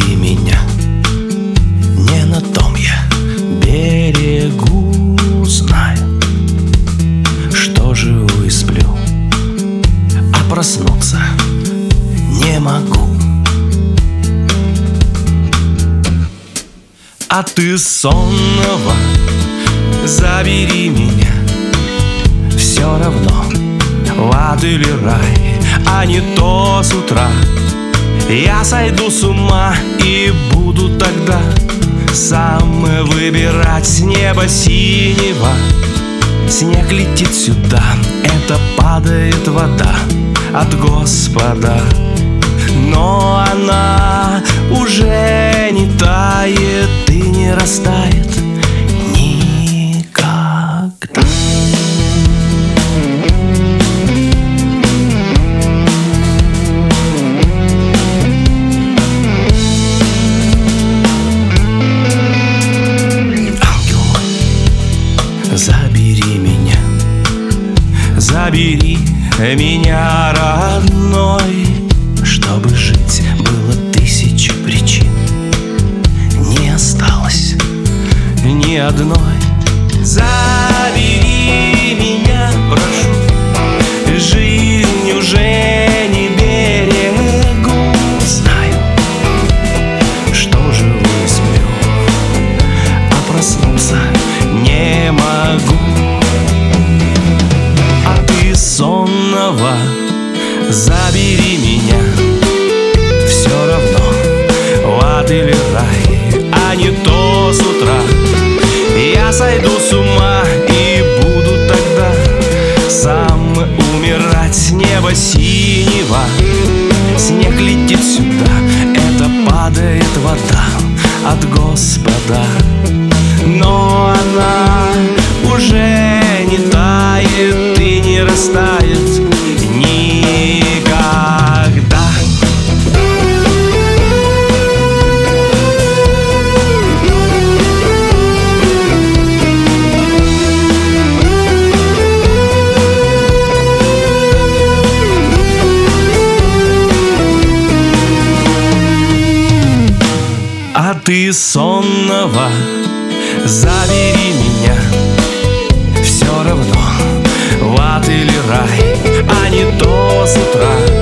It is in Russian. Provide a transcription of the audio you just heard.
Забери меня, не на том я берегу. Знаю, что живу и сплю, а проснуться не могу. А ты сонного забери меня, все равно в ад или рай, а не то с утра я сойду с ума и буду тогда сам выбирать с неба синего. Снег летит сюда, это падает вода от Господа, но она уже не тает и не растает никогда. Забери меня, забери меня, родной. Чтобы жить, было тысячи причин, не осталось ни одной. Забери меня, прошу, жизнь уже не берегу. Знаю, что живу и сплю, а проснуться не могу. А ты сонного забери меня, все равно в ад или рай, а не то с утра я сойду с ума и буду тогда сам умирать с неба синего. Снег летит сюда, это падает вода от Господа, но она уже не тает и не растает никогда. А ты сонного забери меня, все равно в ад или рай, а не то с утра